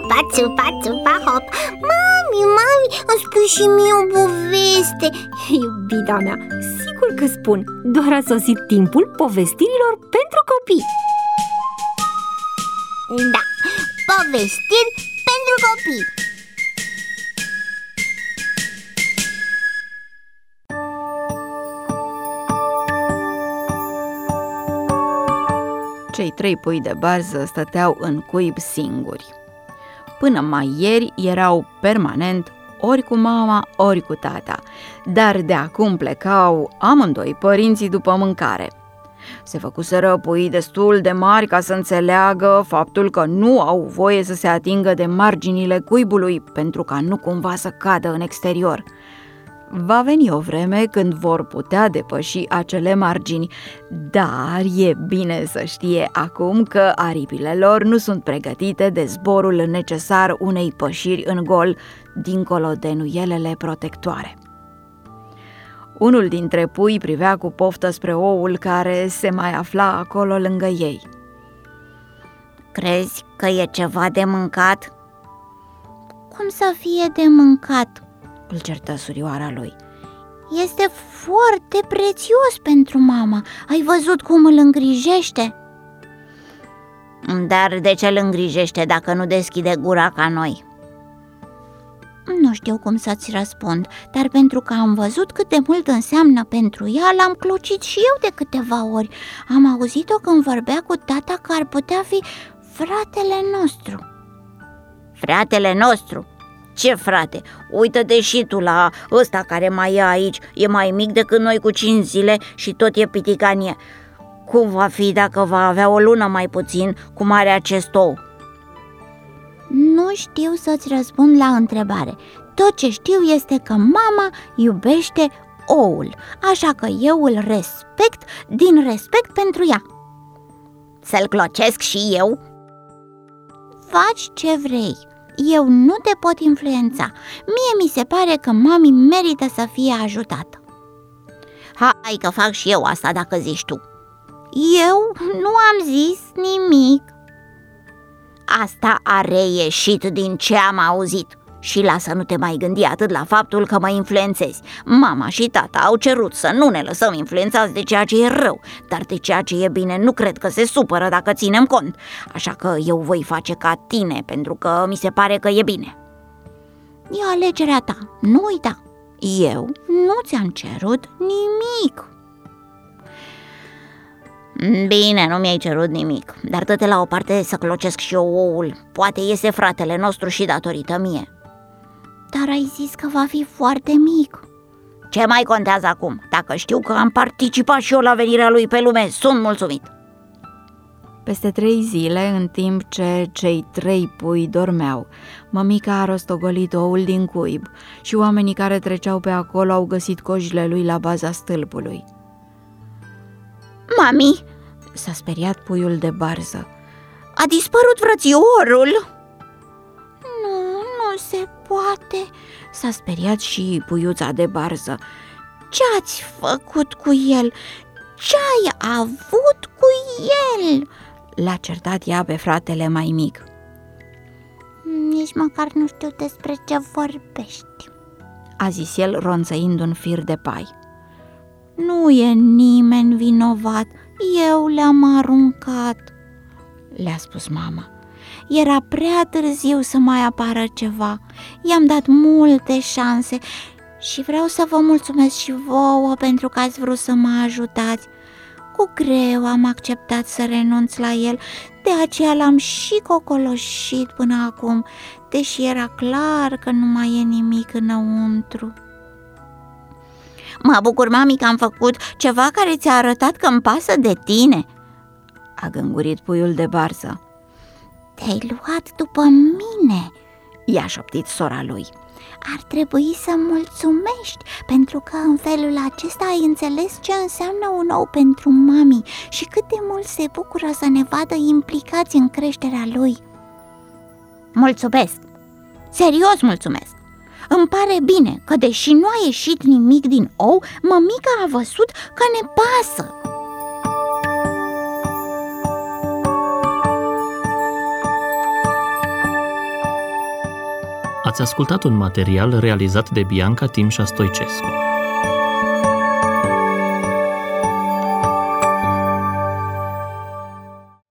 țupa, țupa, țupa, hop. Mami, îmi spui și mie o poveste. Iubita mea, sigur că spun. Doar a sosit timpul povestirilor pentru copii. Da, povestiri pentru copii. Cei 3 pui de barză stăteau în cuib singuri. Până mai ieri erau permanent ori cu mama, ori cu tata, dar de acum plecau amândoi părinții după mâncare. Se făcuseră puii destul de mari ca să înțeleagă faptul că nu au voie să se atingă de marginile cuibului, pentru ca nu cumva să cadă în exterior. Va veni o vreme când vor putea depăși acele margini, dar e bine să știe acum că aripile lor nu sunt pregătite de zborul necesar unei pășiri în gol, dincolo de nuielele protectoare. Unul dintre pui privea cu poftă spre oul care se mai afla acolo lângă ei. Crezi că e ceva de mâncat? Cum să fie de mâncat? Îl certă surioara lui. Este foarte prețios pentru mama. Ai văzut cum îl îngrijește? Dar de ce îl îngrijește dacă nu deschide gura ca noi? Nu știu cum să-ți răspund, dar pentru că am văzut cât de mult înseamnă pentru ea, l-am clocit și eu de câteva ori. Am auzit-o când vorbea cu tata că ar putea fi fratele nostru. Fratele nostru? Ce frate? Uită-te și tu la ăsta care mai e aici. E mai mic decât noi cu 5 zile și tot e piticanie. Cum va fi dacă va avea o lună mai puțin, cum are acest ou? Nu știu să-ți răspund la întrebare. Tot ce știu este că mama iubește oul, așa că eu îl respect din respect pentru ea. Să-l clocesc și eu? Faci ce vrei. Eu nu te pot influența. Mie mi se pare că mami merită să fie ajutată. Hai că fac și eu asta dacă zici tu. Eu nu am zis nimic. Asta a reieșit din ce am auzit. Și lasă, nu te mai gândi atât la faptul că mă influențezi. Mama și tata au cerut să nu ne lăsăm influențați de ceea ce e rău, dar de ceea ce e bine nu cred că se supără dacă ținem cont. Așa că eu voi face ca tine, pentru că mi se pare că e bine. E alegerea ta, nu uita. Eu nu ți-am cerut nimic. Bine, nu mi-ai cerut nimic, dar dă-te la o parte să clocesc și eu oul. Poate iese fratele nostru și datorită mie. Dar ai zis că va fi foarte mic. Ce mai contează acum? Dacă știu că am participat și eu la venirea lui pe lume, sunt mulțumit. Peste 3 zile, în timp ce cei 3 pui dormeau, mămica a rostogolit oul din cuib și oamenii care treceau pe acolo au găsit cojile lui la baza stâlpului. Mami, s-a speriat puiul de barză. A dispărut frățiorul? Nu se poate, s-a speriat și puiuța de barză. Ce-ați făcut cu el? Ce-ai avut cu el? L-a certat ea pe fratele mai mic. Nici măcar nu știu despre ce vorbești, a zis el ronțăind un fir de pai. Nu e nimeni vinovat, eu le-am aruncat, le-a spus mama. Era prea târziu să mai apară ceva. I-am dat multe șanse și vreau să vă mulțumesc și vouă pentru că ați vrut să mă ajutați. Cu greu am acceptat să renunț la el, de aceea l-am și cocoloșit până acum, deși era clar că nu mai e nimic înăuntru. Mă bucur, mami, că am făcut ceva care ți-a arătat că îmi pasă de tine, a gângurit puiul de barză. Te-ai luat după mine, i-a șoptit sora lui. Ar trebui să mulțumești, pentru că în felul acesta ai înțeles ce înseamnă un ou pentru mami și cât de mult se bucură să ne vadă implicați în creșterea lui. Mulțumesc, serios mulțumesc. Îmi pare bine că, deși nu a ieșit nimic din ou, mămica a văzut că ne pasă. Ați ascultat un material realizat de Bianca Timșa Stoicescu.